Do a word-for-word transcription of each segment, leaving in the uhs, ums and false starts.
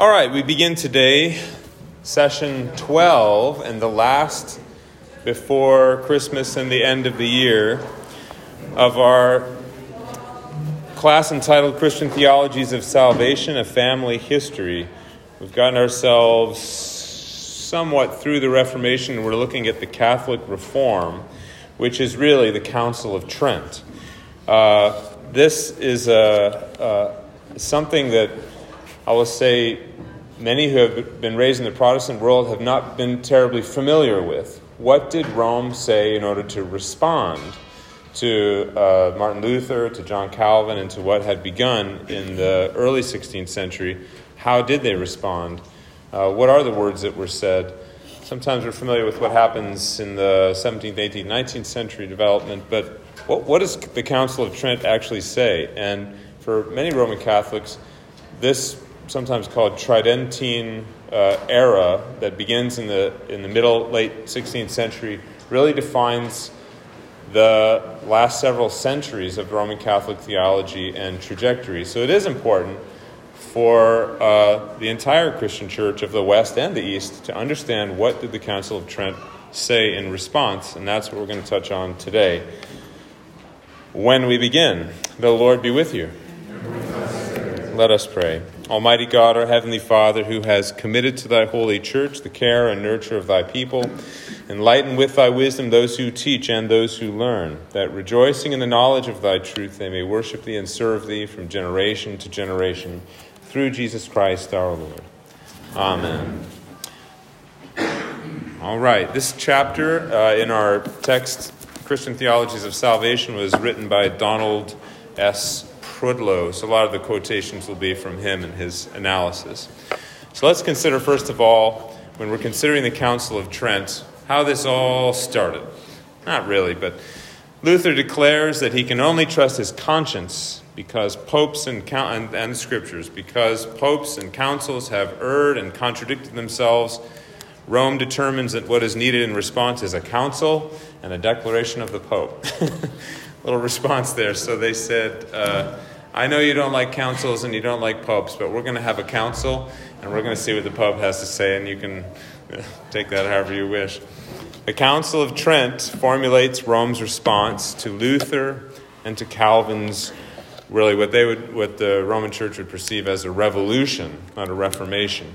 All right, we begin today session twelve and the last before Christmas and the end of the year of our class entitled Christian Theologies of Salvation, a Family History. We've gotten ourselves somewhat through the Reformation, and we're looking at the Catholic Reform, which is really the Council of Trent. Uh, this is a, a, something that I will say many who have been raised in the Protestant world have not been terribly familiar with. What did Rome say in order to respond to uh, Martin Luther, to John Calvin, and to what had begun in the early sixteenth century? How did they respond? Uh, what are the words that were said? Sometimes we're familiar with what happens in the seventeenth, eighteenth, nineteenth century development, but what, what does the Council of Trent actually say? And for many Roman Catholics, this sometimes called Tridentine uh, era that begins in the in the middle, late sixteenth century really defines the last several centuries of Roman Catholic theology and trajectory. So it is important for uh, the entire Christian church of the West and the East to understand what did the Council of Trent say in response, and that's what we're going to touch on today. When we begin, the Lord be with you. Let us pray. Almighty God, our Heavenly Father, who has committed to thy holy church the care and nurture of thy people, enlighten with thy wisdom those who teach and those who learn, that rejoicing in the knowledge of thy truth they may worship thee and serve thee from generation to generation, through Jesus Christ our Lord. Amen. All right, this chapter uh, in our text, Christian Theologies of Salvation, was written by Donald S. Prudlow, so a lot of the quotations will be from him and his analysis. So let's consider, first of all, when we're considering the Council of Trent, how this all started. Not really, but Luther declares that he can only trust his conscience because popes and, and, and the scriptures, because popes and councils have erred and contradicted themselves. Rome determines that what is needed in response is a council and a declaration of the Pope. Little response there. So they said, uh, I know you don't like councils and you don't like popes, but we're going to have a council and we're going to see what the Pope has to say, and you can take that however you wish. The Council of Trent formulates Rome's response to Luther and to Calvin's, really what they would, what the Roman Church would perceive as a revolution, not a reformation.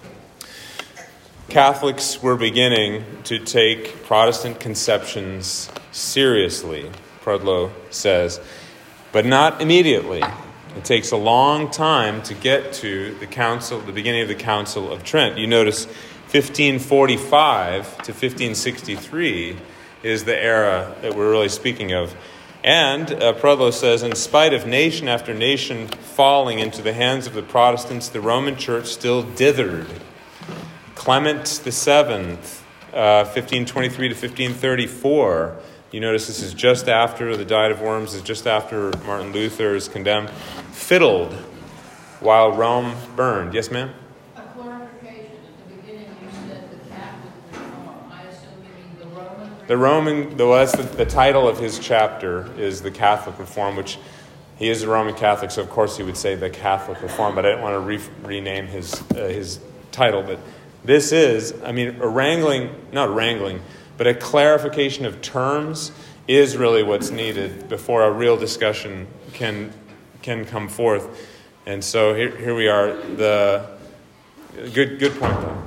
Catholics were beginning to take Protestant conceptions seriously, Prudlow says, but not immediately. It takes a long time to get to the council, the beginning of the Council of Trent. You notice fifteen forty-five to fifteen sixty-three is the era that we're really speaking of. And uh, Prudlow says, in spite of nation after nation falling into the hands of the Protestants, the Roman Church still dithered. Clement the Seventh, uh, fifteen twenty-three to fifteen thirty-four. You notice this is just after the Diet of Worms, is just after Martin Luther is condemned. Fiddled while Rome burned. Yes, ma'am? A clarification. At the beginning you said the Catholic Reform. I assume you mean the Roman Reform? The Roman, well, that's the, the title of his chapter is the Catholic Reform, which he is a Roman Catholic, so of course he would say the Catholic Reform, but I didn't want to re- rename his uh, his title. But this is, I mean, a wrangling, not wrangling, but a clarification of terms is really what's needed before a real discussion can can come forth. And so here, here we are. The good good point, though.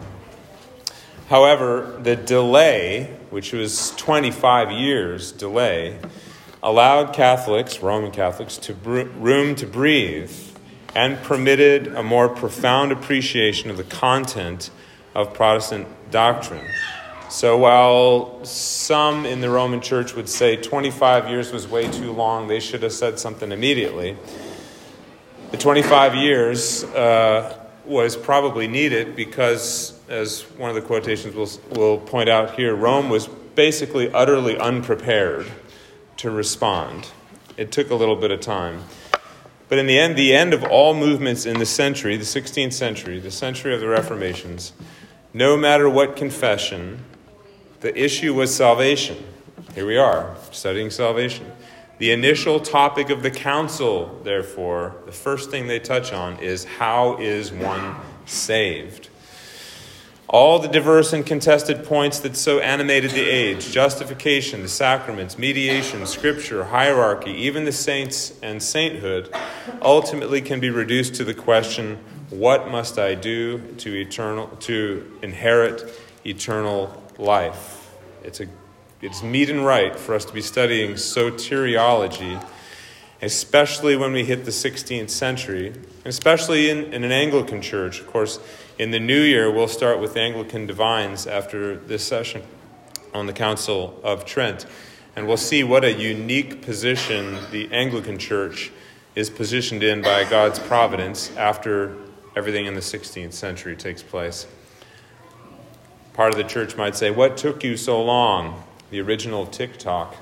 However, the delay, which was twenty-five years delay, allowed Catholics, Roman Catholics, to br- room to breathe and permitted a more profound appreciation of the content of Protestant doctrine. So while some in the Roman Church would say twenty-five years was way too long, they should have said something immediately, the twenty-five years uh, was probably needed because, as one of the quotations will, will point out here, Rome was basically utterly unprepared to respond. It took a little bit of time. But in the end, the end of all movements in the century, the sixteenth century, the century of the Reformations, no matter what confession, the issue was salvation. Here we are, studying salvation. The initial topic of the council, therefore, the first thing they touch on is how is one saved. All the diverse and contested points that so animated the age, justification, the sacraments, mediation, scripture, hierarchy, even the saints and sainthood, ultimately can be reduced to the question, what must I do to eternal to inherit eternal life? It's a it's meet and right for us to be studying soteriology, especially when we hit the sixteenth century, and especially in, in an Anglican church. Of course, in the new year, we'll start with the Anglican divines after this session on the Council of Trent. And we'll see what a unique position the Anglican church is positioned in by God's providence after everything in the sixteenth century takes place. Part of the church might say, what took you so long? The original TikTok.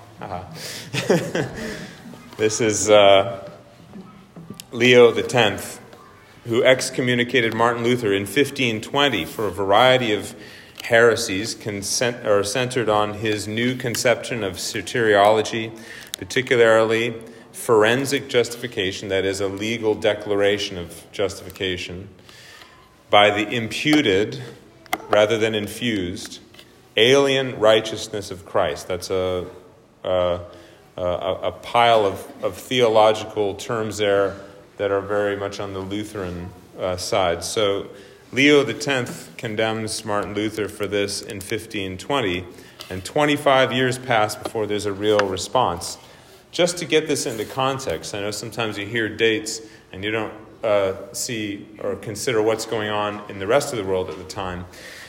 This is uh, Leo the tenth, who excommunicated Martin Luther in fifteen twenty for a variety of heresies consent, or centered on his new conception of soteriology, particularly forensic justification, that is, a legal declaration of justification, by the imputed, rather than infused, alien righteousness of Christ. That's a, a, a, a pile of, of theological terms there that are very much on the Lutheran uh, side. So Leo the tenth condemns Martin Luther for this in fifteen twenty, and twenty-five years pass before there's a real response. Just to get this into context, I know sometimes you hear dates and you don't uh, see or consider what's going on in the rest of the world at the time.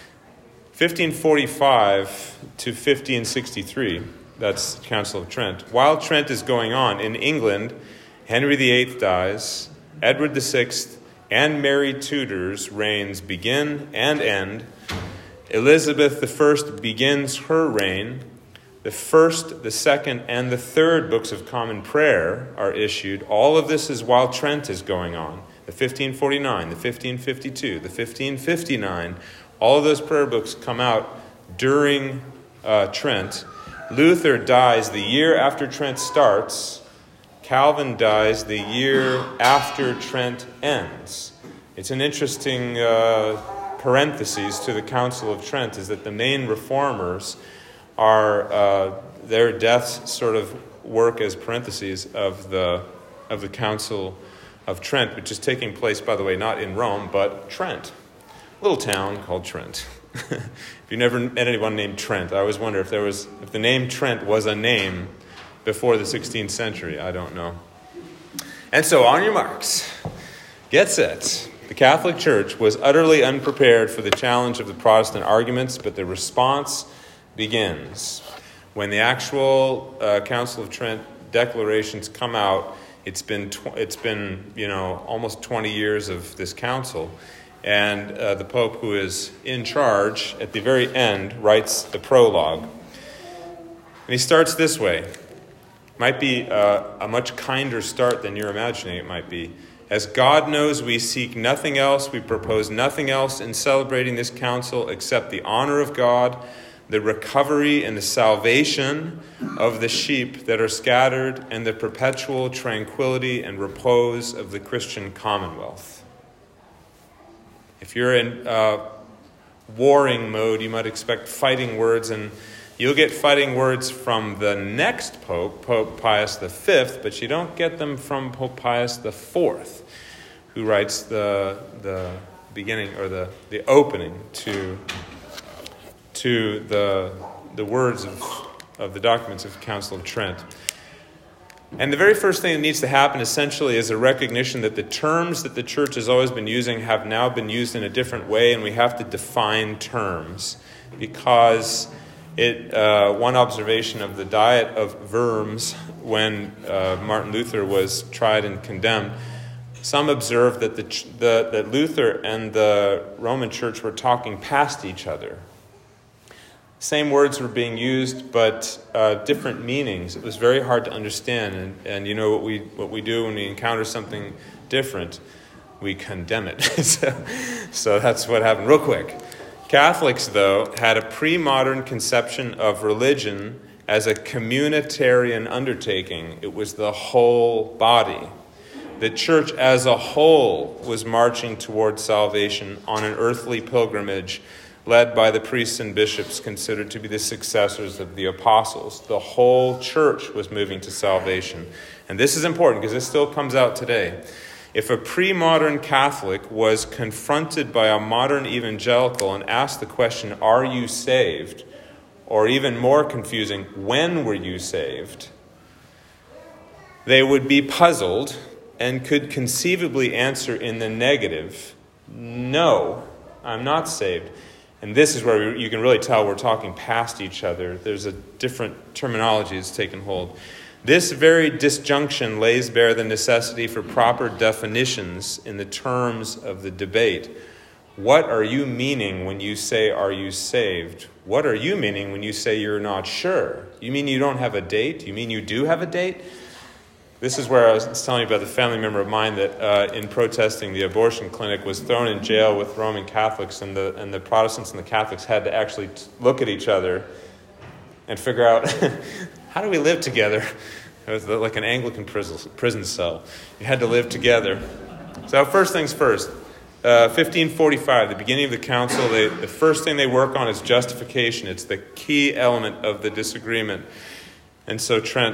fifteen forty-five to fifteen sixty-three, that's the Council of Trent. While Trent is going on, in England, Henry the eighth dies, Edward the sixth and Mary Tudor's reigns begin and end. Elizabeth the first begins her reign. The first, the second, and the third books of Common Prayer are issued. All of this is while Trent is going on. The fifteen forty-nine, the fifteen fifty-two, the fifteen fifty-nine, all of those prayer books come out during uh, Trent. Luther dies the year after Trent starts. Calvin dies the year after Trent ends. It's an interesting uh, parenthesis to the Council of Trent, is that the main reformers are, uh, their deaths sort of work as parentheses of the of the Council of Trent, which is taking place, by the way, not in Rome, but Trent, a little town called Trent. If you never met anyone named Trent, I always wonder if there was if the name Trent was a name before the sixteenth century. I don't know. And so, on your marks, get set. The Catholic Church was utterly unprepared for the challenge of the Protestant arguments, but the response begins. When the actual uh, Council of Trent declarations come out, it's been tw- it's been you know almost twenty years of this council, and uh, the Pope, who is in charge at the very end, writes the prologue, and he starts this way. Might be uh, a much kinder start than you're imagining it might be. As God knows, we seek nothing else, we propose nothing else in celebrating this council except the honor of God, the recovery and the salvation of the sheep that are scattered, and the perpetual tranquility and repose of the Christian commonwealth. If you're in uh, warring mode, you might expect fighting words, and you'll get fighting words from the next Pope, Pope Pius the fifth, but you don't get them from Pope Pius the fourth, who writes the the beginning or the, the opening to to the the words of, of the documents of the Council of Trent. And the very first thing that needs to happen essentially is a recognition that the terms that the Church has always been using have now been used in a different way, and we have to define terms. Because it uh, one observation of the Diet of Worms when uh, Martin Luther was tried and condemned, some observed that the, the that Luther and the Roman Church were talking past each other. Same words were being used, but uh, different meanings. It was very hard to understand. And, and you know what we what we do when we encounter something different? We condemn it. so, so that's what happened. Real quick. Catholics, though, had a pre-modern conception of religion as a communitarian undertaking. It was the whole body. The church as a whole was marching towards salvation on an earthly pilgrimage led by the priests and bishops considered to be the successors of the apostles. The whole church was moving to salvation. And this is important because this still comes out today. If a pre-modern Catholic was confronted by a modern evangelical and asked the question, "Are you saved?" or even more confusing, "When were you saved?" they would be puzzled and could conceivably answer in the negative, "No, I'm not saved." And this is where you can really tell we're talking past each other. There's a different terminology that's taken hold. This very disjunction lays bare the necessity for proper definitions in the terms of the debate. What are you meaning when you say, "Are you saved?" What are you meaning when you say you're not sure? You mean you don't have a date? You mean you do have a date? This is where I was telling you about the family member of mine that uh, in protesting the abortion clinic was thrown in jail with Roman Catholics, and the and the Protestants and the Catholics had to actually t- look at each other and figure out, how do we live together? It was like an Anglican prison, prison cell. You had to live together. So first things first, uh, fifteen forty-five, the beginning of the council, they, the first thing they work on is justification. It's the key element of the disagreement. And so Trent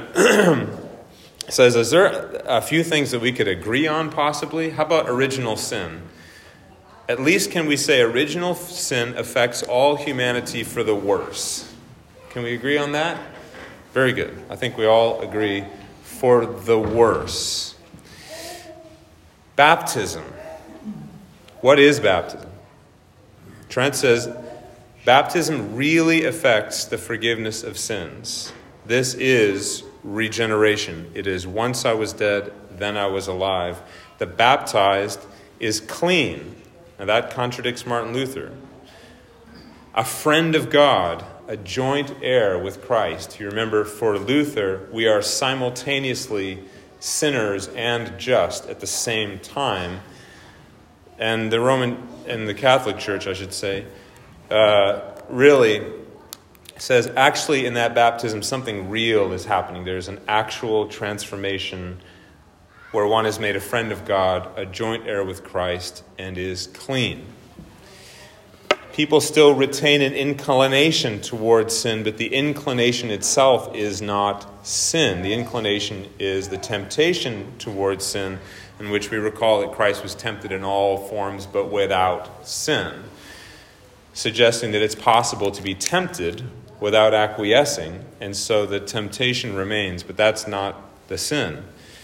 says, is there a few things that we could agree on possibly? How about original sin? At least can we say original sin affects all humanity for the worse? Can we agree on that? Very good. I think we all agree for the worse. Baptism. What is baptism? Trent says, baptism really affects the forgiveness of sins. This is regeneration. It is once I was dead, then I was alive. The baptized is clean. Now that contradicts Martin Luther. A friend of God, a joint heir with Christ. You remember, for Luther, we are simultaneously sinners and just at the same time. And the Roman and the Catholic Church, I should say, uh, really says actually in that baptism something real is happening. There's an actual transformation where one is made a friend of God, a joint heir with Christ, and is clean. People still retain an inclination towards sin, but the inclination itself is not sin. The inclination is the temptation towards sin, in which we recall that Christ was tempted in all forms but without sin, suggesting that it's possible to be tempted without acquiescing, and so the temptation remains, but that's not the sin.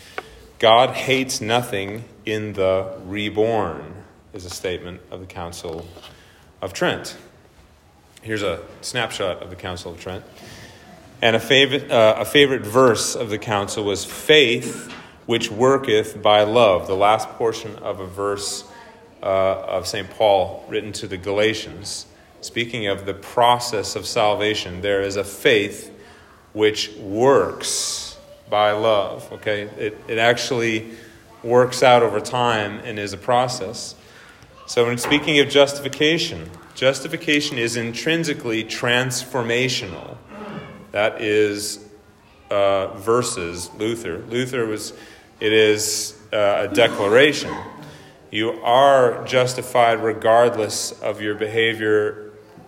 God hates nothing in the reborn, is a statement of the Council of Trent. Here's a snapshot of the Council of Trent. And a favorite, uh, a favorite verse of the Council was, "Faith which worketh by love," the last portion of a verse uh, of Saint Paul written to the Galatians. Speaking of the process of salvation, there is a faith which works by love. Okay, it, it actually works out over time and is a process. So when speaking of justification, justification is intrinsically transformational. That is uh, versus Luther. Luther was, it is uh, a declaration. You are justified regardless of your behavior.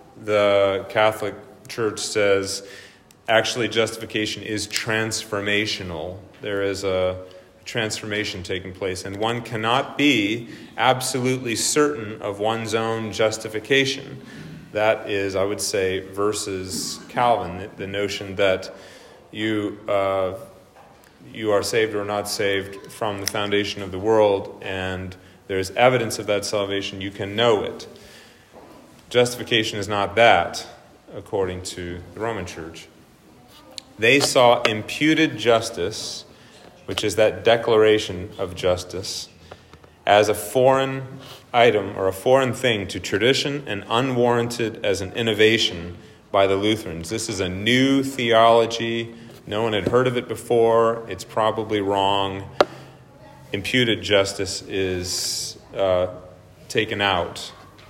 The Catholic Church says actually justification is transformational. There is a transformation taking place, and one cannot be absolutely certain of one's own justification. That is, I would say, versus Calvin, the, the notion that you uh, you are saved or not saved from the foundation of the world, and there's evidence of that salvation. You can know it. Justification is not that, according to the Roman Church. They saw imputed justice, which is that declaration of justice, as a foreign item or a foreign thing to tradition and unwarranted as an innovation by the Lutherans. This is a new theology. No one had heard of it before. It's probably wrong. Imputed justice is uh, taken out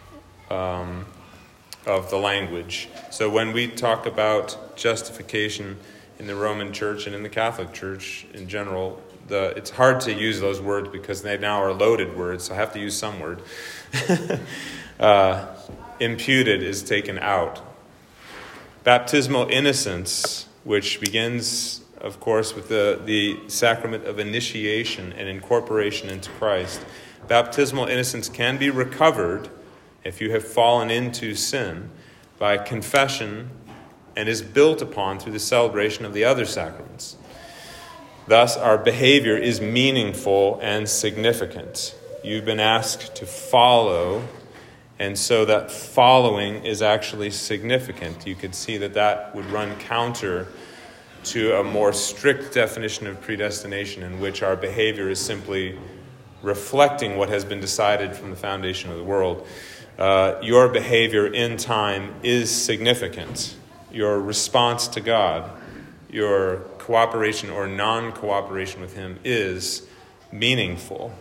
um, of the language. So when we talk about justification in the Roman Church and in the Catholic Church in general, the it's hard to use those words because they now are loaded words, so I have to use some word. uh, imputed is taken out. Baptismal innocence, which begins, of course, with the, the sacrament of initiation and incorporation into Christ. Baptismal innocence can be recovered if you have fallen into sin by confession and is built upon through the celebration of the other sacraments. Thus, our behavior is meaningful and significant. You've been asked to follow, and so that following is actually significant. You could see that that would run counter to a more strict definition of predestination in which our behavior is simply reflecting what has been decided from the foundation of the world. Uh, your behavior in time is significant. Your response to God, your cooperation or non-cooperation with him is meaningful.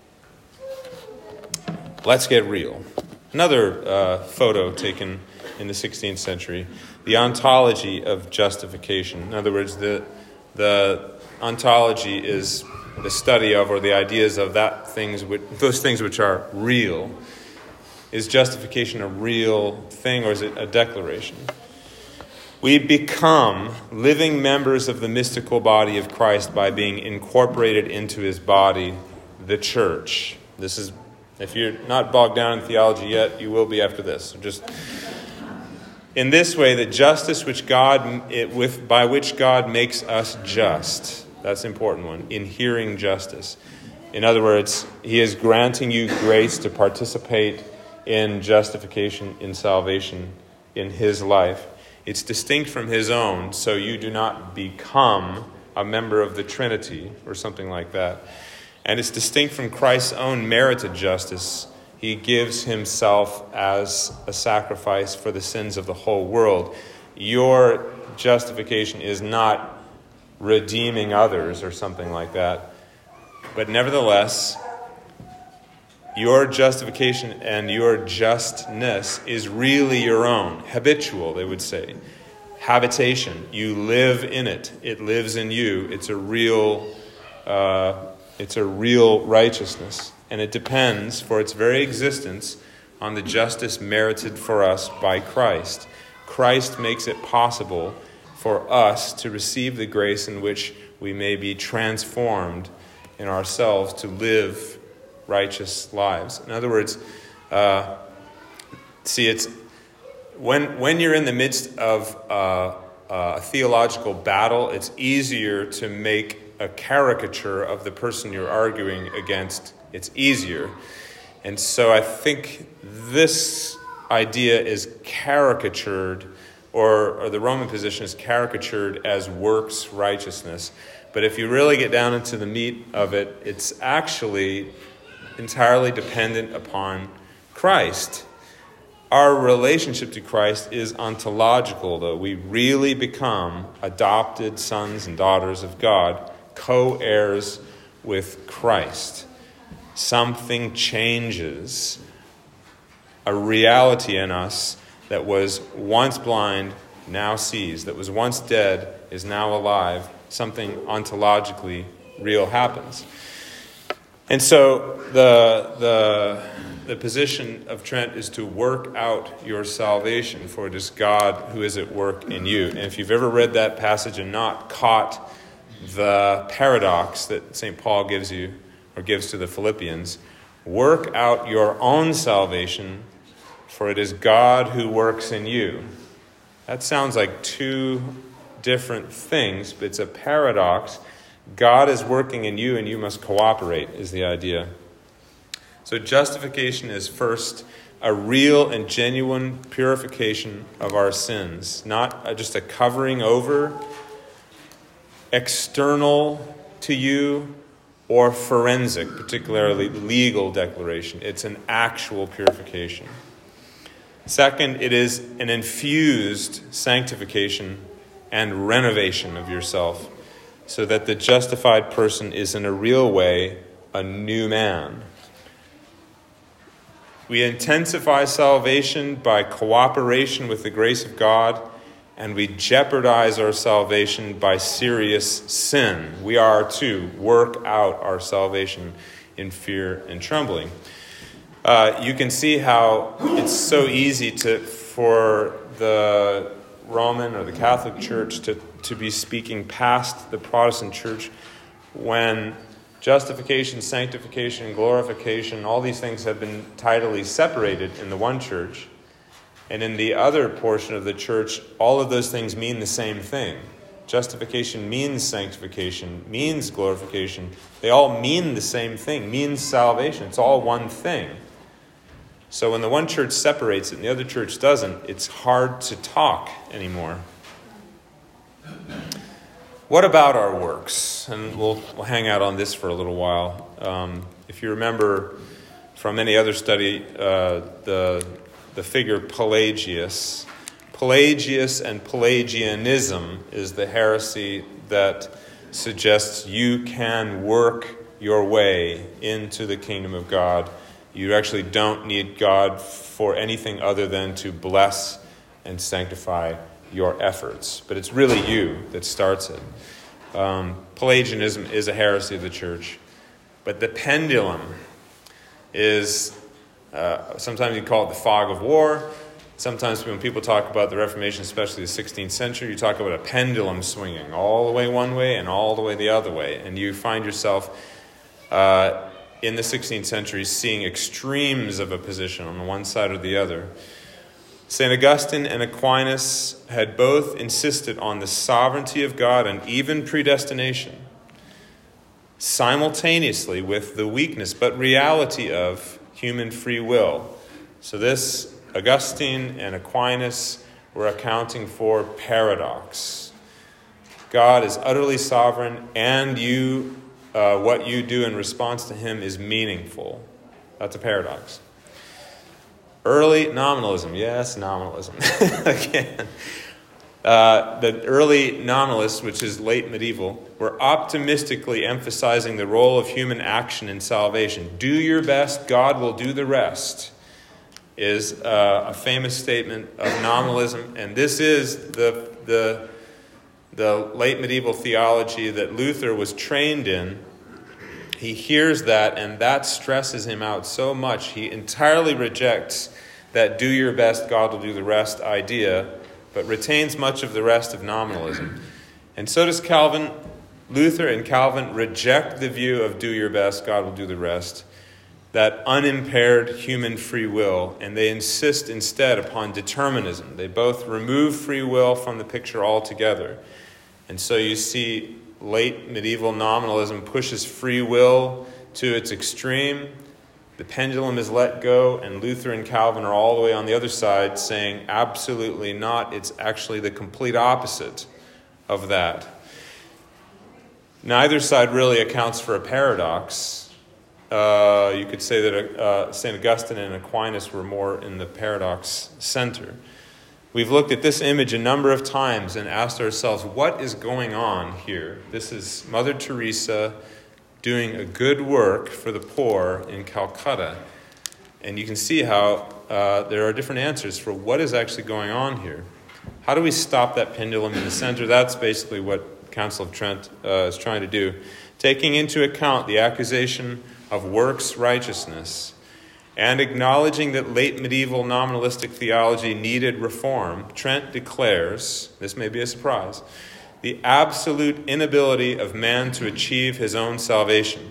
Let's get real. Another uh, photo taken in the sixteenth century, the ontology of justification. In other words, the the ontology is the study of or the ideas of that things which, those things which are real. Is justification a real thing, or is it a declaration? We become living members of the mystical body of Christ by being incorporated into his body, the church. This is, if you're not bogged down in theology yet, you will be after this. So just in this way, the justice which God, it, with by which God makes us just. That's an important one. Inhering justice. In other words, he is granting you grace to participate in justification, in salvation, in his life. It's distinct from his own, so you do not become a member of the Trinity or something like that. And it's distinct from Christ's own merited justice. He gives himself as a sacrifice for the sins of the whole world. Your justification is not redeeming others or something like that. But nevertheless, your justification and your justness is really your own. Habitual, they would say. Habitation. You live in it. It lives in you. It's a real, uh, it's a real righteousness. And it depends, for its very existence, on the justice merited for us by Christ. Christ makes it possible for us to receive the grace in which we may be transformed in ourselves to live righteous lives. In other words, uh, see, it's when when you're in the midst of uh, a theological battle, it's easier to make a caricature of the person you're arguing against. It's easier. And so I think this idea is caricatured, or, or the Roman position is caricatured as works righteousness. But if you really get down into the meat of it, it's actually entirely dependent upon Christ. Our relationship to Christ is ontological, though. We really become adopted sons and daughters of God, co-heirs with Christ. Something changes. A reality in us that was once blind, now sees. That was once dead, is now alive. Something ontologically real happens. And so the, the, the position of Trent is to work out your salvation, for it is God who is at work in you. And if you've ever read that passage and not caught the paradox that Saint Paul gives you, or gives to the Philippians, work out your own salvation, for it is God who works in you. That sounds like two different things, but it's a paradox. God is working in you and you must cooperate, is the idea. So justification is first a real and genuine purification of our sins, not just a covering over, external to you, or forensic, particularly legal declaration. It's an actual purification. Second, it is an infused sanctification and renovation of yourself, so that the justified person is in a real way a new man. We intensify salvation by cooperation with the grace of God and we jeopardize our salvation by serious sin. We are to work out our salvation in fear and trembling. Uh, you can see how it's so easy to for the Roman or the Catholic Church to, to be speaking past the Protestant Church when justification, sanctification, glorification, all these things have been tidily separated in the one church. And in the other portion of the church, all of those things mean the same thing. Justification means sanctification, means glorification. They all mean the same thing, means salvation. It's all one thing. So when the one church separates it and the other church doesn't, it's hard to talk anymore. What about our works? And we'll, we'll hang out on this for a little while. Um, if you remember from any other study, uh, the... the figure Pelagius. Pelagius and Pelagianism is the heresy that suggests you can work your way into the kingdom of God. You actually don't need God for anything other than to bless and sanctify your efforts. But it's really you that starts it. Um, Pelagianism is a heresy of the church. But the pendulum is... Uh, sometimes you call it the fog of war. Sometimes when people talk about the Reformation, especially the sixteenth century, you talk about a pendulum swinging all the way one way and all the way the other way. And you find yourself uh, in the sixteenth century seeing extremes of a position on the one side or the other. Saint Augustine and Aquinas had both insisted on the sovereignty of God and even predestination, simultaneously with the weakness but reality of human free will. So this, Augustine and Aquinas were accounting for paradox. God is utterly sovereign, and you, uh, what you do in response to him is meaningful. That's a paradox. Early nominalism. Yes, nominalism. Again. Uh, the early nominalists, which is late medieval, were optimistically emphasizing the role of human action in salvation. Do your best, God will do the rest, is uh, a famous statement of nominalism. And this is the, the, the late medieval theology that Luther was trained in. He hears that, and that stresses him out so much. He entirely rejects that do your best, God will do the rest idea, but retains much of the rest of nominalism. And so does Calvin. Luther and Calvin reject the view of do your best, God will do the rest, that unimpaired human free will, and they insist instead upon determinism. They both remove free will from the picture altogether. And so you see late medieval nominalism pushes free will to its extreme. The pendulum is let go, and Luther and Calvin are all the way on the other side saying absolutely not. It's actually the complete opposite of that. Neither side really accounts for a paradox. Uh, you could say that uh, Saint Augustine and Aquinas were more in the paradox center. We've looked at this image a number of times and asked ourselves, what is going on here? This is Mother Teresa doing a good work for the poor in Calcutta. And you can see how uh, there are different answers for what is actually going on here. How do we stop that pendulum in the center? That's basically what Council of Trent uh, is trying to do. Taking into account the accusation of works righteousness and acknowledging that late medieval nominalistic theology needed reform, Trent declares, this may be a surprise, the absolute inability of man to achieve his own salvation.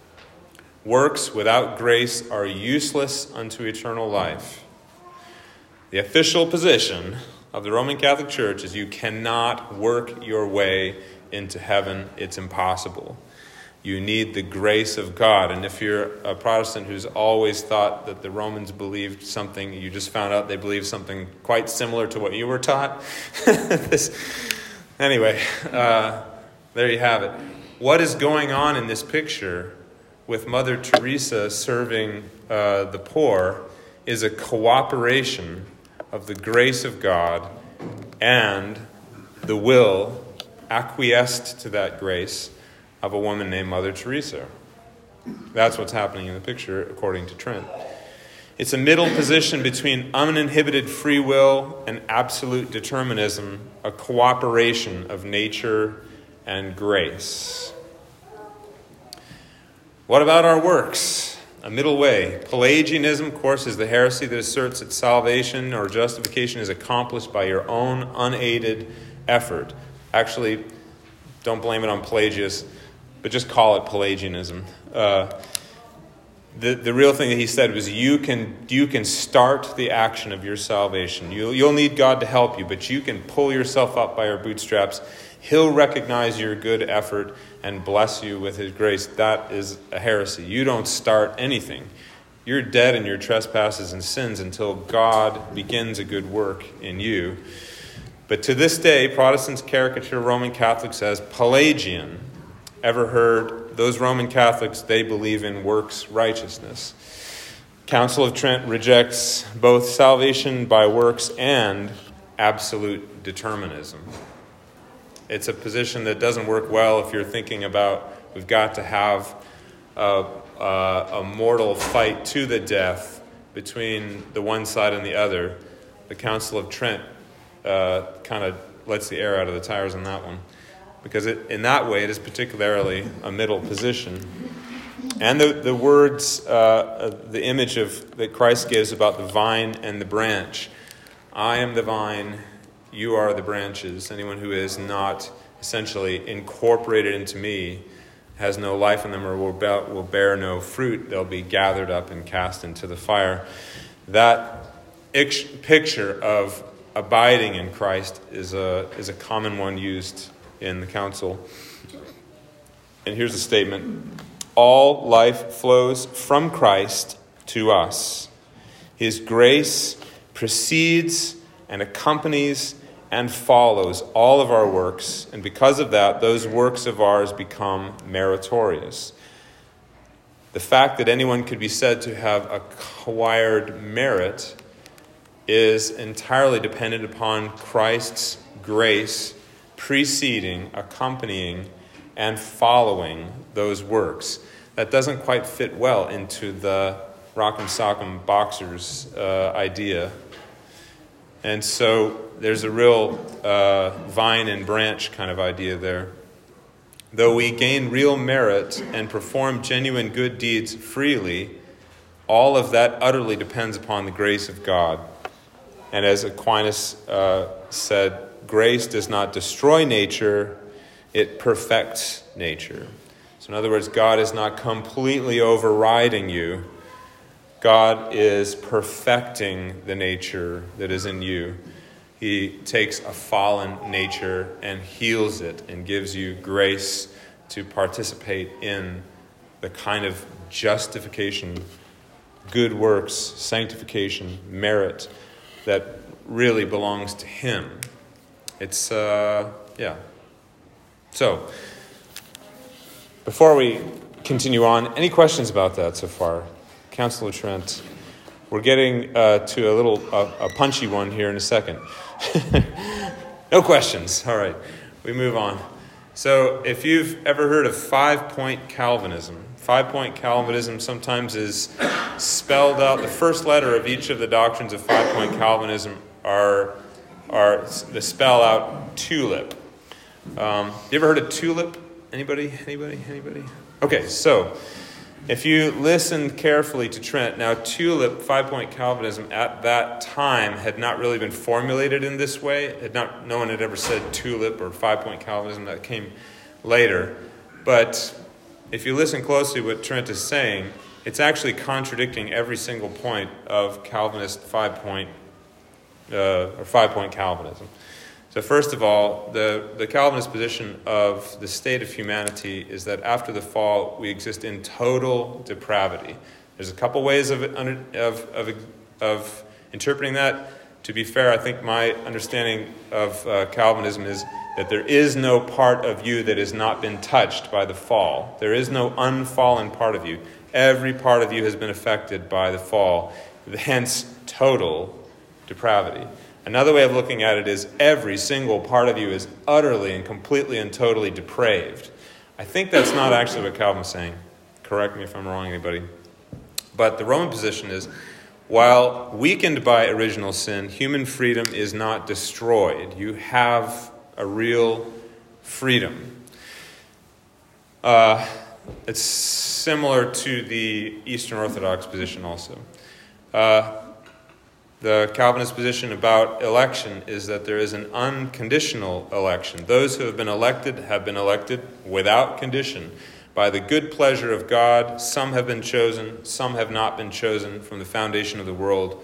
Works without grace are useless unto eternal life. The official position of the Roman Catholic Church is you cannot work your way into heaven. It's impossible. You need the grace of God. And if you're a Protestant who's always thought that the Romans believed something, you just found out they believed something quite similar to what you were taught. this, Anyway, uh, there you have it. What is going on in this picture with Mother Teresa serving uh, the poor is a cooperation of the grace of God and the will acquiesced to that grace of a woman named Mother Teresa. That's what's happening in the picture, according to Trent. It's a middle position between uninhibited free will and absolute determinism, a cooperation of nature and grace. What about our works? A middle way. Pelagianism, of course, is the heresy that asserts that salvation or justification is accomplished by your own unaided effort. Actually, don't blame it on Pelagius, but just call it Pelagianism. Uh, the, the real thing that he said was you can you can start the action of your salvation. You'll, you'll need God to help you, but you can pull yourself up by your bootstraps. He'll recognize your good effort and bless you with his grace. That is a heresy. You don't start anything. You're dead in your trespasses and sins until God begins a good work in you. But to this day, Protestants caricature Roman Catholics as Pelagian. Ever heard those Roman Catholics, they believe in works righteousness. Council of Trent rejects both salvation by works and absolute determinism. It's a position that doesn't work well if you're thinking about we've got to have a, a, a mortal fight to the death between the one side and the other. The Council of Trent uh, kind of lets the air out of the tires on that one, because it, in that way it is particularly a middle position. And the, the words, uh, the image of that Christ gives about the vine and the branch. I am the vine, you are the branches. Anyone who is not essentially incorporated into me has no life in them or will bear, will bear no fruit. They'll be gathered up and cast into the fire. That picture of abiding in Christ is a, is a common one used in the council. And here's a statement. All life flows from Christ to us. His grace precedes and accompanies and follows all of our works, and because of that, those works of ours become meritorious. The fact that anyone could be said to have acquired merit is entirely dependent upon Christ's grace preceding, accompanying, and following those works. That doesn't quite fit well into the Rock'em Sock'em Boxers uh, idea. And so there's a real uh, vine and branch kind of idea there. Though we gain real merit and perform genuine good deeds freely, all of that utterly depends upon the grace of God. And as Aquinas uh, said, grace does not destroy nature, it perfects nature. So in other words, God is not completely overriding you. God is perfecting the nature that is in you. He takes a fallen nature and heals it and gives you grace to participate in the kind of justification, good works, sanctification, merit that really belongs to Him. It's, uh, yeah. So, before we continue on, any questions about that so far? Council of Trent. We're getting uh, to a little uh, a punchy one here in a second. No questions. All right, we move on. So if you've ever heard of five-point Calvinism, five-point Calvinism sometimes is spelled out. The first letter of each of the doctrines of five-point Calvinism are, are the spell out tulip. Um, you ever heard of tulip? Anybody? Anybody? Anybody? Okay, so if you listen carefully to Trent, now tulip, five-point Calvinism at that time had not really been formulated in this way. Had not, no one had ever said tulip or five-point Calvinism. That came later. But if you listen closely to what Trent is saying, it's actually contradicting every single point of Calvinist five-point uh, or five-point Calvinism. So first of all, the, the Calvinist position of the state of humanity is that after the fall, we exist in total depravity. There's a couple ways of, of, of, of interpreting that. To be fair, I think my understanding of uh, Calvinism is that there is no part of you that has not been touched by the fall. There is no unfallen part of you. Every part of you has been affected by the fall, hence total depravity. Another way of looking at it is every single part of you is utterly and completely and totally depraved. I think that's not actually what Calvin's saying. Correct me if I'm wrong, anybody. But the Roman position is While weakened by original sin, human freedom is not destroyed. You have a real freedom. Uh, it's similar to the Eastern Orthodox position also. Uh, the Calvinist position about election is that there is an unconditional election. Those who have been elected have been elected without condition. By the good pleasure of God, some have been chosen, some have not been chosen from the foundation of the world.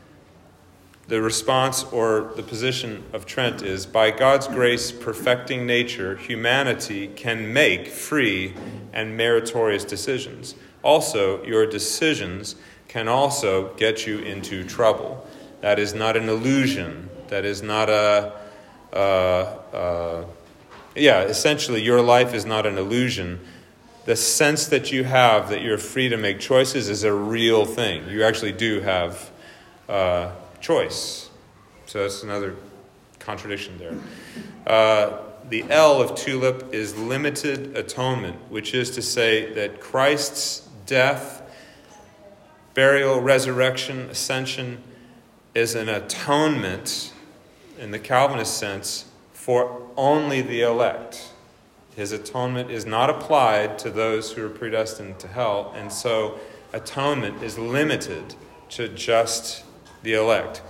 The response or the position of Trent is, by God's grace perfecting nature, humanity can make free and meritorious decisions. Also, your decisions can also get you into trouble. That is not an illusion. That is not a... Uh, uh, yeah, essentially, your life is not an illusion. The sense that you have that you're free to make choices is a real thing. You actually do have uh, choice. So that's another contradiction there. Uh, the L of TULIP is limited atonement, which is to say that Christ's death, burial, resurrection, ascension is an atonement, in the Calvinist sense, for only the elect. His atonement is not applied to those who are predestined to hell, and so atonement is limited to just the elect.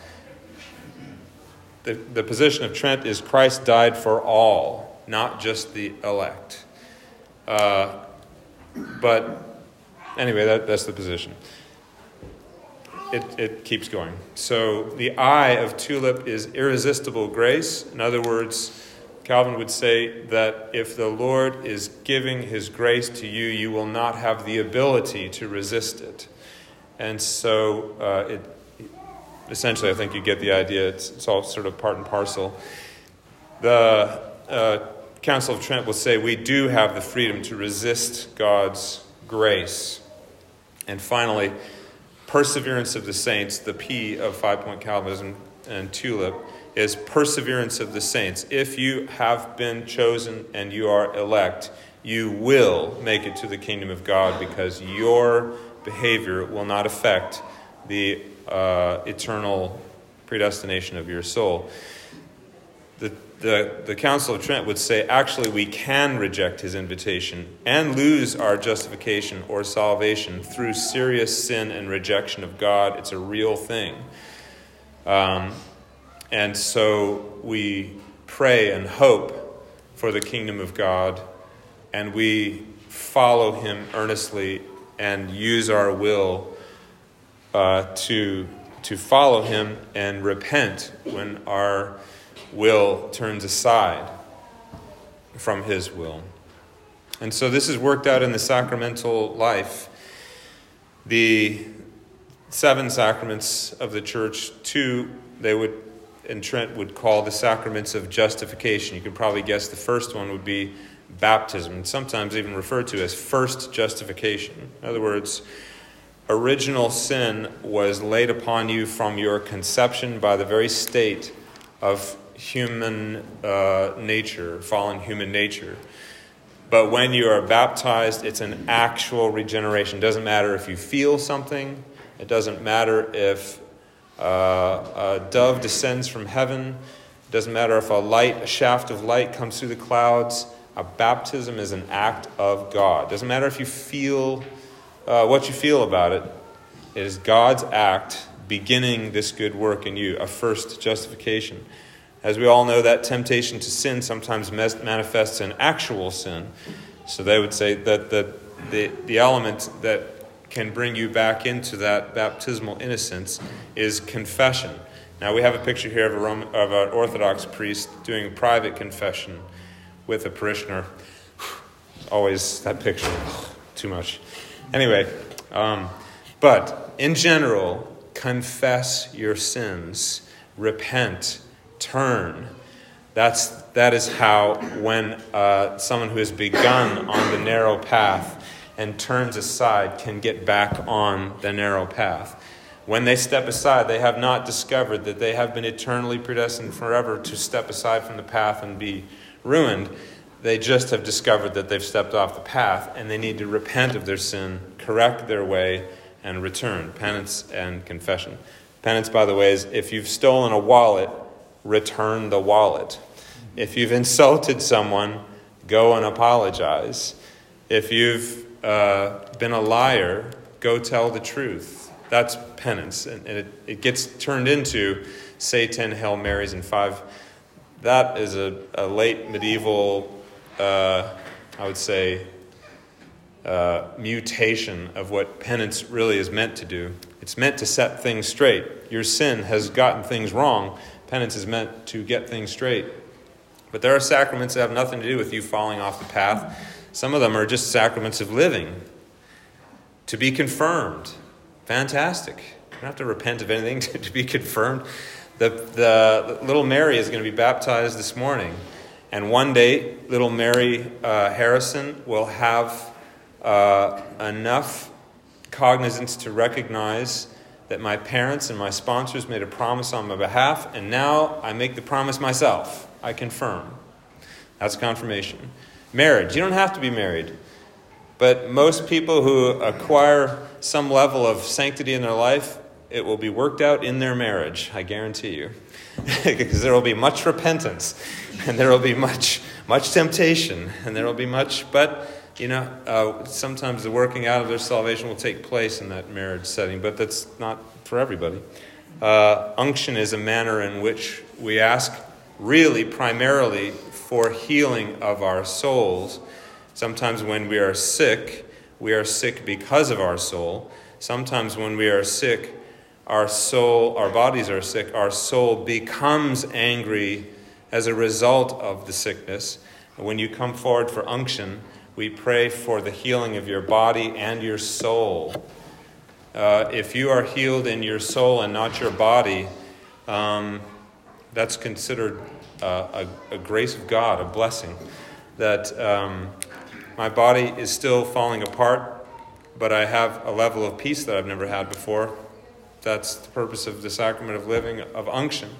The, the position of Trent is Christ died for all, not just the elect. Uh, but anyway, that, that's the position. It, it keeps going. So the I of TULIP is irresistible grace. In other words, Calvin would say that if the Lord is giving his grace to you, you will not have the ability to resist it. And so uh, it essentially, I think you get the idea. It's, it's all sort of part and parcel. The uh, Council of Trent will say we do have the freedom to resist God's grace. And finally, perseverance of the saints, the P of five-point Calvinism and TULIP, is perseverance of the saints. If you have been chosen and you are elect, you will make it to the kingdom of God because your behavior will not affect the uh, eternal predestination of your soul. The, the, the Council of Trent would say, actually, we can reject his invitation and lose our justification or salvation through serious sin and rejection of God. It's a real thing. Um, And so we pray and hope for the kingdom of God, and we follow him earnestly and use our will uh, to, to follow him and repent when our will turns aside from his will. And so this is worked out in the sacramental life. The seven sacraments of the church, two, they would and Trent would call the sacraments of justification. You could probably guess the first one would be baptism, and sometimes even referred to as first justification. In other words, original sin was laid upon you from your conception by the very state of human uh, nature, fallen human nature. But when you are baptized, it's an actual regeneration. It doesn't matter if you feel something. It doesn't matter if Uh, a dove descends from heaven. It doesn't matter if a light, a shaft of light comes through the clouds. A baptism is an act of God. It doesn't matter if you feel uh, what you feel about it. It is God's act beginning this good work in you, a first justification. As we all know, that temptation to sin sometimes manifests in actual sin. So they would say that the, the, the element that can bring you back into that baptismal innocence is confession. Now we have a picture here of, a Roman, of an Orthodox priest doing a private confession with a parishioner. Always that picture, too much. Anyway, um, but in general, confess your sins, repent, turn. That's that is how when uh, someone who has begun on the narrow path and turns aside can get back on the narrow path. When they step aside, they have not discovered that they have been eternally predestined forever to step aside from the path and be ruined. They just have discovered that they've stepped off the path, and they need to repent of their sin, correct their way, and return. Penance and confession. Penance, by the way, is if you've stolen a wallet, return the wallet. If you've insulted someone, go and apologize. If you've uh, been a liar, go tell the truth. That's penance. And it, it gets turned into say ten Hail Marys and five. That is a, a late medieval, uh, I would say, uh, mutation of what penance really is meant to do. It's meant to set things straight. Your sin has gotten things wrong. Penance is meant to get things straight. But there are sacraments that have nothing to do with you falling off the path. Some of them are just sacraments of living. To be confirmed. Fantastic. You don't have to repent of anything to, to be confirmed. The, the little Mary is going to be baptized this morning. And one day, little Mary uh, Harrison will have uh, enough cognizance to recognize that my parents and my sponsors made a promise on my behalf, and now I make the promise myself. I confirm. That's confirmation. Marriage. You don't have to be married. But most people who acquire some level of sanctity in their life, it will be worked out in their marriage, I guarantee you. Because there will be much repentance, and there will be much much temptation, and there will be much, but, you know, uh, sometimes the working out of their salvation will take place in that marriage setting, but that's not for everybody. Uh, unction is a manner in which we ask really primarily for healing of our souls. Sometimes when we are sick, we are sick because of our soul. Sometimes when we are sick, our soul, our bodies are sick, our soul becomes angry as a result of the sickness. And when you come forward for unction, we pray for the healing of your body and your soul. Uh, if you are healed in your soul and not your body, um, that's considered uh, a, a grace of God, a blessing. That um, my body is still falling apart, but I have a level of peace that I've never had before. That's the purpose of the sacrament of living, of unction.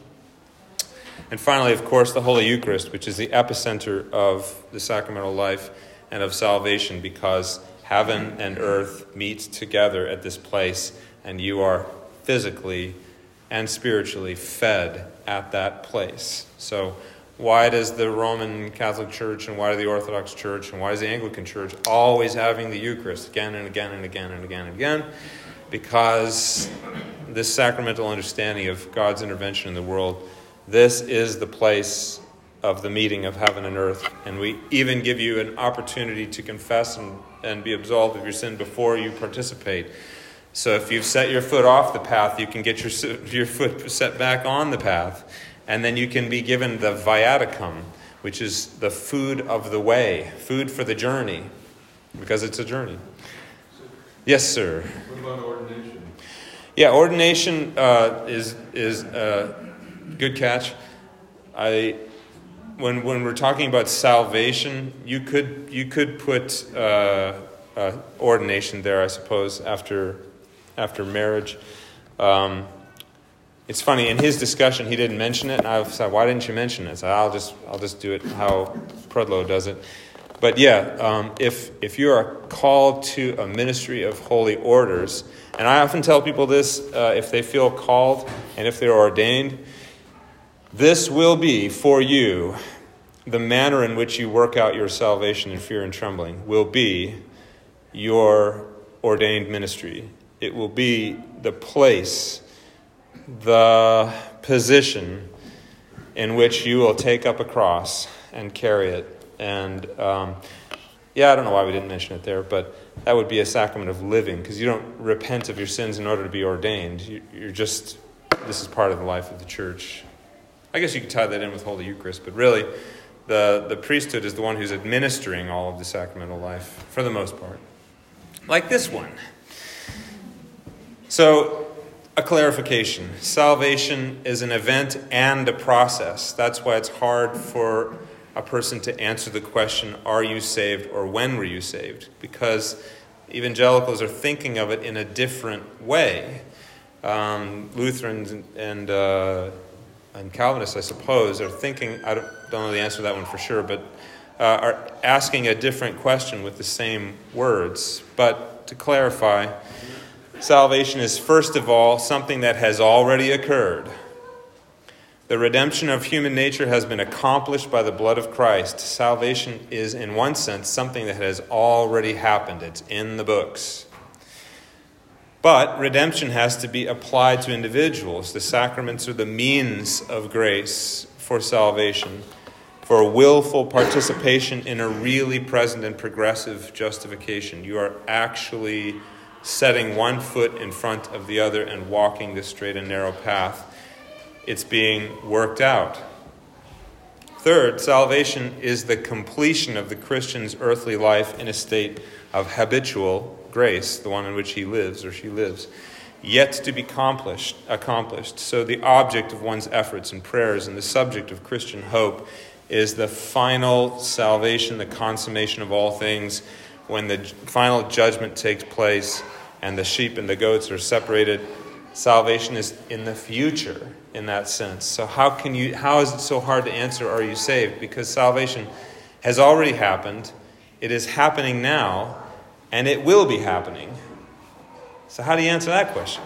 And finally, of course, the Holy Eucharist, which is the epicenter of the sacramental life and of salvation, because heaven and earth meet together at this place, and you are physically and spiritually fed at that place. So why does the Roman Catholic Church and why does the Orthodox Church and why is the Anglican Church always having the Eucharist again and again and again and again and again? Because this sacramental understanding of God's intervention in the world, this is the place of the meeting of heaven and earth. And we even give you an opportunity to confess and, and be absolved of your sin before you participate. So if you've set your foot off the path, you can get your, your foot set back on the path. And then you can be given the viaticum, which is the food of the way, food for the journey, because it's a journey. Yes, sir. What about ordination? Yeah, ordination uh, is is a good catch. I when when we're talking about salvation, you could you could put uh, uh, ordination there, I suppose, after after marriage. Um, it's funny, in his discussion he didn't mention it, and I said, "Why didn't you mention it?" So I'll just I'll just do it how Prudlow does it. But yeah, um, if if you are called to a ministry of holy orders, and I often tell people this, uh, if they feel called and if they're ordained, this will be for you the manner in which you work out your salvation in fear and trembling will be your ordained ministry. It will be the place, the position in which you will take up a cross and carry it. And, um, yeah, I don't know why we didn't mention it there, but that would be a sacrament of living, because you don't repent of your sins in order to be ordained. You, you're just, this is part of the life of the church. I guess you could tie that in with Holy Eucharist, but really, the, the priesthood is the one who's administering all of the sacramental life, for the most part. Like this one. So, a clarification. Salvation is an event and a process. That's why it's hard for a person to answer the question, are you saved or when were you saved? Because evangelicals are thinking of it in a different way. Um, Lutherans and and, uh, and Calvinists, I suppose, are thinking, I don't, don't know the answer to that one for sure, but uh, are asking a different question with the same words. But to clarify, salvation is first of all something that has already occurred. The redemption of human nature has been accomplished by the blood of Christ. Salvation is, in one sense, something that has already happened. It's in the books. But redemption has to be applied to individuals. The sacraments are the means of grace for salvation, for a willful participation in a really present and progressive justification. You are actually setting one foot in front of the other and walking the straight and narrow path. It's being worked out. Third, salvation is the completion of the Christian's earthly life in a state of habitual grace, the one in which he lives or she lives, yet to be accomplished. accomplished. So the object of one's efforts and prayers and the subject of Christian hope is the final salvation, the consummation of all things, when the final judgment takes place and the sheep and the goats are separated. Salvation is in the future in that sense. So how can you? How is it so hard to answer, are you saved? Because salvation has already happened. It is happening now, and it will be happening. So how do you answer that question?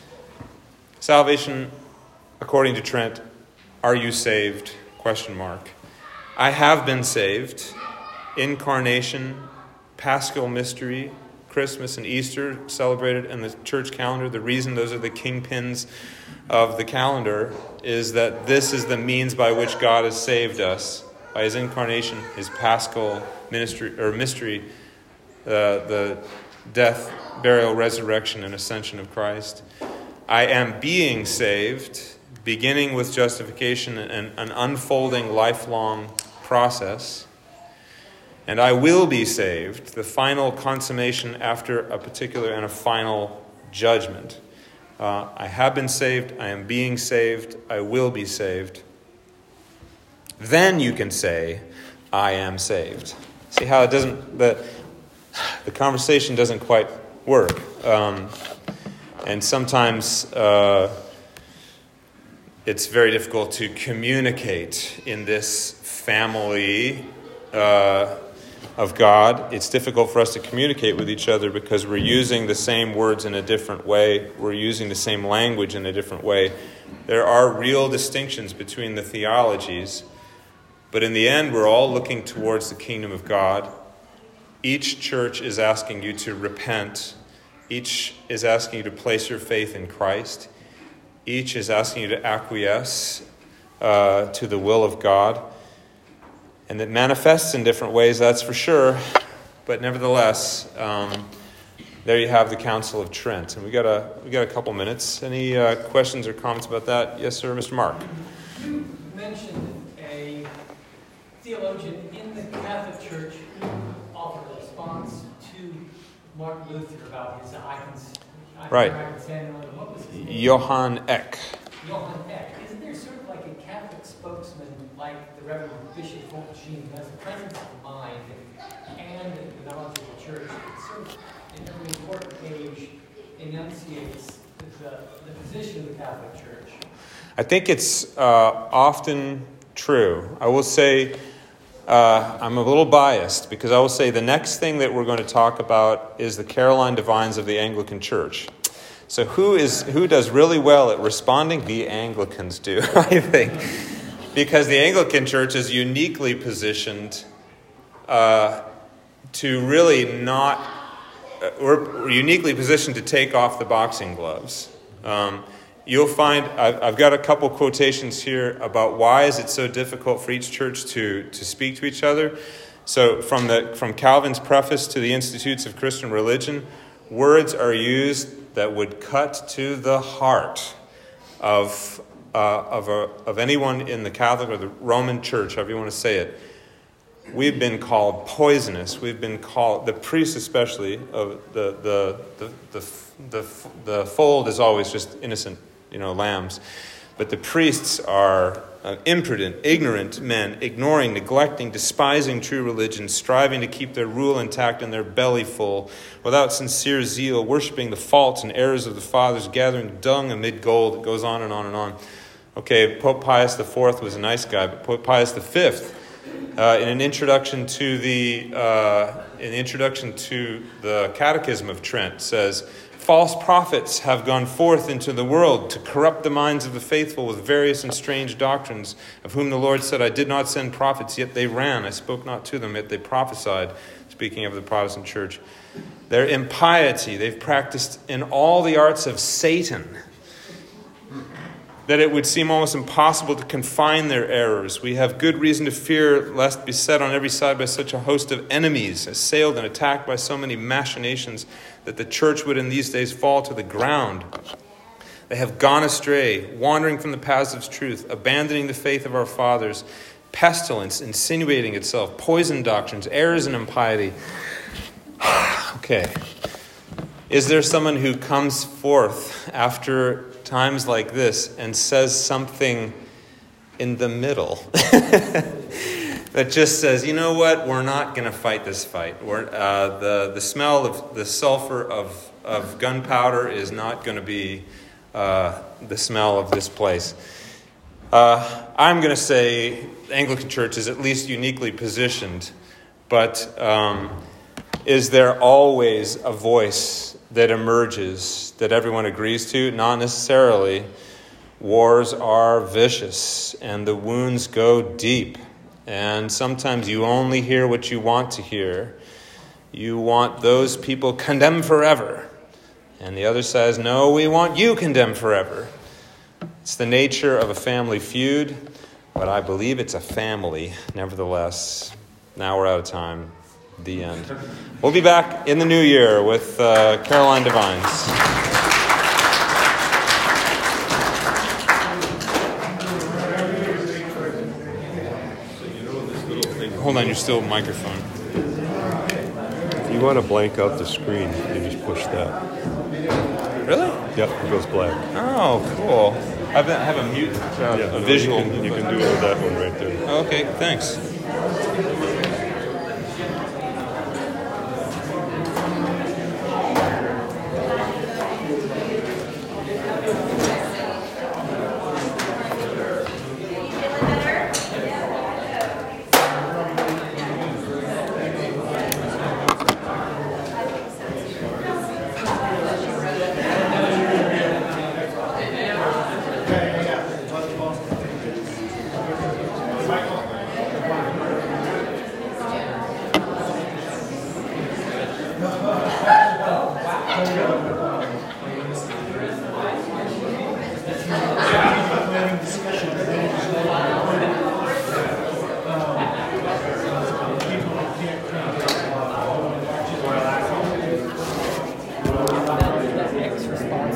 Salvation, according to Trent, are you saved? Question mark. I have been saved. Incarnation, Paschal mystery, Christmas and Easter celebrated in the church calendar. The reason those are the kingpins of the calendar is that this is the means by which God has saved us. By his incarnation, his Paschal ministry or mystery, uh, the death, burial, resurrection, and ascension of Christ. I am being saved, beginning with justification and an unfolding lifelong process. And I will be saved, the final consummation after a particular and a final judgment. Uh, I have been saved, I am being saved, I will be saved. Then you can say, I am saved. See how it doesn't, the, the conversation doesn't quite work. Um, and sometimes uh, it's very difficult to communicate in this family uh, of God. It's difficult for us to communicate with each other because we're using the same words in a different way. We're using the same language in a different way. There are real distinctions between the theologies, but in the end, we're all looking towards the kingdom of God. Each church is asking you to repent. Each is asking you to place your faith in Christ. Each is asking you to acquiesce uh, to the will of God. And it manifests in different ways, that's for sure. But nevertheless, um, there you have the Council of Trent. And we got a we got a couple minutes. Any uh, questions or comments about that? Yes, sir, Mister Mark. You mentioned a theologian in the Catholic Church who offered a response to Martin Luther about his icons. Right. What was his name? Johann Eck. Johann Eck. Isn't there sort of like a Catholic spokesman like the Reverend Bishop Fulton who has the presence of mind and the knowledge of the church that sort of, in every important age, enunciates the, the position of the Catholic Church? I think it's uh, often true. I will say uh, I'm a little biased because I will say the next thing that we're going to talk about is the Caroline Divines of the Anglican Church. So who is who does really well at responding? The Anglicans do, I think. Because the Anglican Church is uniquely positioned uh, to really not... Uh, we're, we're uniquely positioned to take off the boxing gloves. Um, you'll find... I've, I've got a couple quotations here about why is it so difficult for each church to, to speak to each other. So from the from Calvin's preface to the Institutes of Christian Religion, words are used that would cut to the heart of uh, of a, of anyone in the Catholic or the Roman Church, however you want to say it. We've been called poisonous. We've been called, the priests especially, of the the the the the, the fold is always just innocent, you know, lambs, but the priests are uh, imprudent, ignorant men, ignoring, neglecting, despising true religion, striving to keep their rule intact and their belly full, without sincere zeal, worshiping the faults and errors of the fathers, gathering dung amid gold. It goes on and on and on. Okay, Pope Pius the Fourth was a nice guy, but Pope Pius the Fifth, uh, in an introduction to the uh, in the introduction to the Catechism of Trent, says, false prophets have gone forth into the world to corrupt the minds of the faithful with various and strange doctrines, of whom the Lord said, I did not send prophets, yet they ran. I spoke not to them, yet they prophesied. Speaking of the Protestant church. Their impiety, they've practiced in all the arts of Satan, that it would seem almost impossible to confine their errors. We have good reason to fear lest beset on every side by such a host of enemies, assailed and attacked by so many machinations, that the church would in these days fall to the ground. They have gone astray, wandering from the paths of truth, abandoning the faith of our fathers, pestilence insinuating itself, poison doctrines, errors and impiety. Okay. Is there someone who comes forth after times like this and says something in the middle that just says, you know what, we're not going to fight this fight. We're, uh, the, the smell of the sulfur of, of gunpowder is not going to be uh, the smell of this place. Uh, I'm going to say the Anglican Church is at least uniquely positioned, but um, is there always a voice that emerges that everyone agrees to? Not necessarily. Wars are vicious and the wounds go deep. And sometimes you only hear what you want to hear. You want those people condemned forever. And the other says, no, we want you condemned forever. It's the nature of a family feud, but I believe it's a family, nevertheless. Now we're out of time. The end. We'll be back in the new year with uh, Caroline Devines. Hold on, you're still microphone. If you want to blank out the screen, you just push that. Really? Yep, it goes black. Oh, cool. I have a, I have a mute, uh, Yeah, a visual. You can, you can do it with that one right there. Okay, thanks.